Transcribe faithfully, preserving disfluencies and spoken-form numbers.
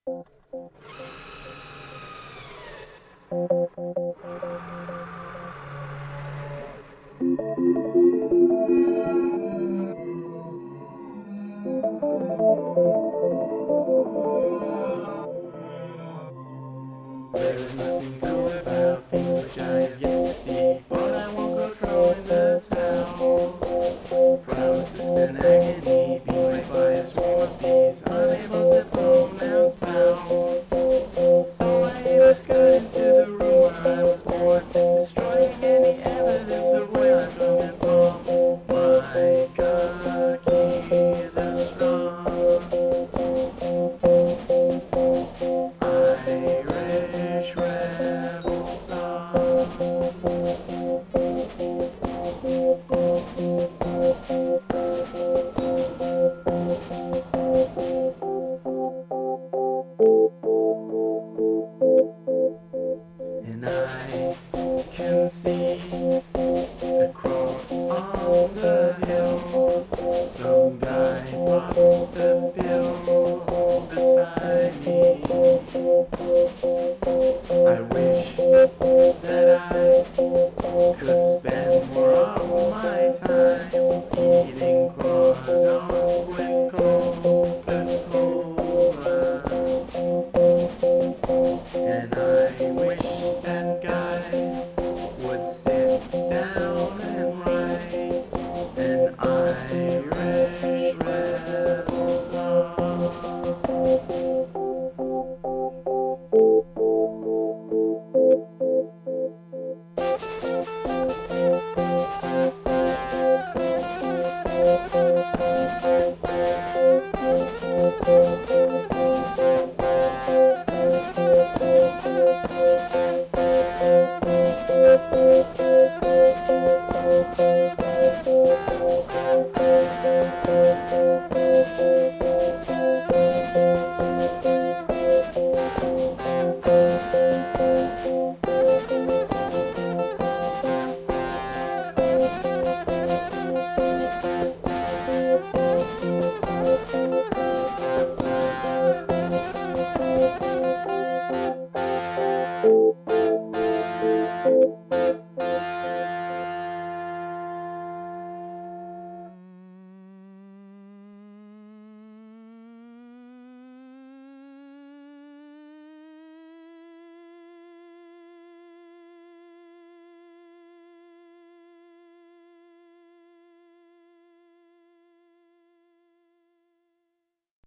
There is nothing cool about things which I have yet to see, but I won't go trolling the town. For I was just in agony, being raped by a swarm of bees, unable to